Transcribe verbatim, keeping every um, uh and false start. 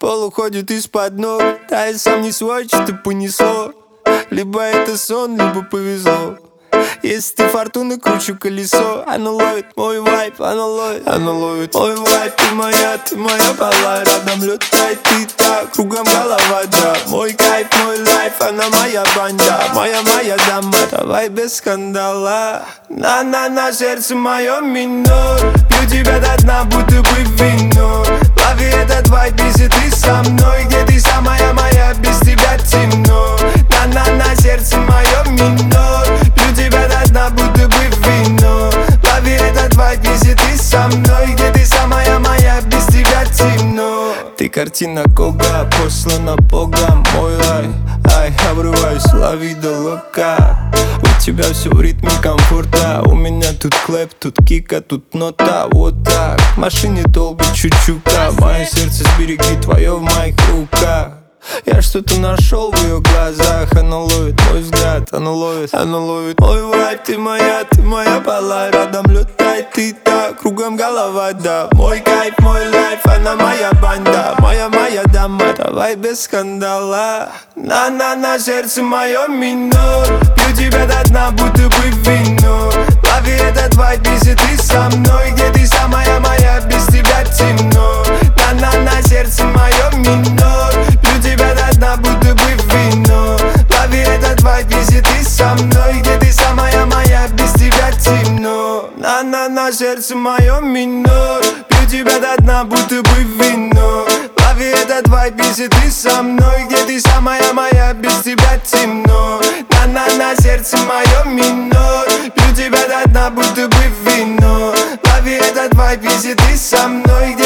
Пол уходит из-под ног, да я сам не свой, что-то понесло. Либо это сон, либо повезло. Если ты фортуны, кручу колесо. Оно ловит мой вайп, оно ловит, оно ловит мой вайп. Ты моя, ты моя пала, рядом летает ты так, кругом голова, да. Мой кайф, мой лайф, она моя банда, моя, моя дама. Давай без скандала. На-на-на, сердце мое минор. Пью тебя до дна, будто бы вино. Лови этот вайп, если ты со мной. Где ты самая моя, без тебя темно. На-на-на, сердце мое минор. Пью тебя до дна, будто бы вино. Лови этот вайп, если ты со мной. Где ты самая моя, без тебя темно. Ты картина Гога, послана Богом. Мой рай, ай, обрываюсь, лови до лока. У тебя все в ритме комфорта. У меня тут клэп, тут кика, тут нота. Вот так, в машине долбит чучука. Мое сердце сбереги, твое в моих руках. Я что-то нашел в ее глазах. Оно ловит мой взгляд, оно ловит, оно ловит мой вайп. Ты моя, ты моя пала, рядом летает ты так, кругом голова, да. Мой кайф, мой лайф, она моя банда, моя, моя дама. Давай без скандала. На-на-на, сердце мое минор. Пью тебя до дна, будто бы вино. Лови этот вайп, если ты со мной. Где ты самая моя, без тебя темно. На-на-на, сердце мое минор. Пью тебя до дна, будто бы вино. Лови этот вайп, если ты со мной. Где ты самая моя, без тебя темно. На-на-на, сердце мое минор. Пью тебя до дна, будто бы вино. Лови этот вайп, если ты со мной. Где ты самая моя, без тебя темно. На-на-на, сердце мое минор. Пью тебя до дна, будто бы вино. Лови этот вайп, если ты со мной.